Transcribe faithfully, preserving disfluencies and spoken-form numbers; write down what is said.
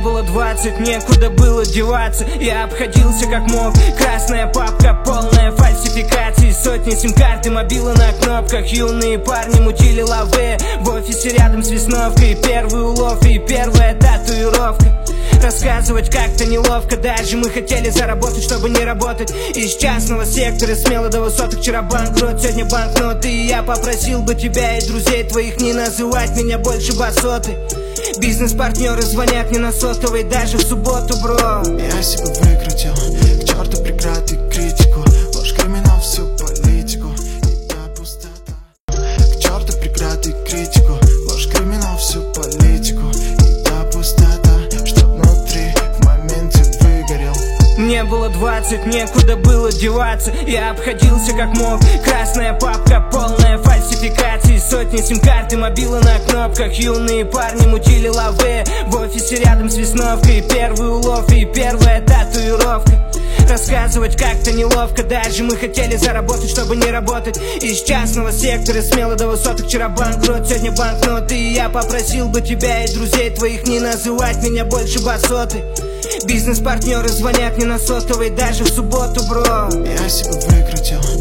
Мне было двадцать, некуда было деваться. Я обходился как мог. Красная папка, полная фальсификаций. Сотни сим-карт и мобила на кнопках. Юные парни мутили лаве в офисе рядом с Весновкой. Первый улов и первая татуировка. Рассказывать как-то неловко. Даже мы хотели заработать, чтобы не работать. Из частного сектора смело до высоток. Вчера банкрот, сегодня банкноты. И я попросил бы тебя и друзей твоих не называть меня больше басоты. Бизнес-партнеры звонят мне на сотовый даже в субботу, бро. Я себя выкрутил, к черту преграды и критику. Ложь, криминал, всю политику. И та пустота. К черту преграды и критику. Ложь, криминал, всю политику. И та пустота, что внутри в моменте выгорел. Мне было двадцать, некуда было деваться. Я обходился как мог. Красная папка, полная фальсификаций. Сотни сим-карт и мобила на кнопках. Юные парни мутили лаве в офисе рядом с Весновкой. Первый улов и первая татуировка. Рассказывать как-то неловко. Даже мы хотели заработать, чтобы не работать. Из частного сектора смело до высоток. Вчера банкрот, сегодня банкноты. И я попросил бы тебя и друзей твоих не называть меня больше басоты. Бизнес-партнеры звонят мне на сотовый даже в субботу, бро. Я себя выкрутил,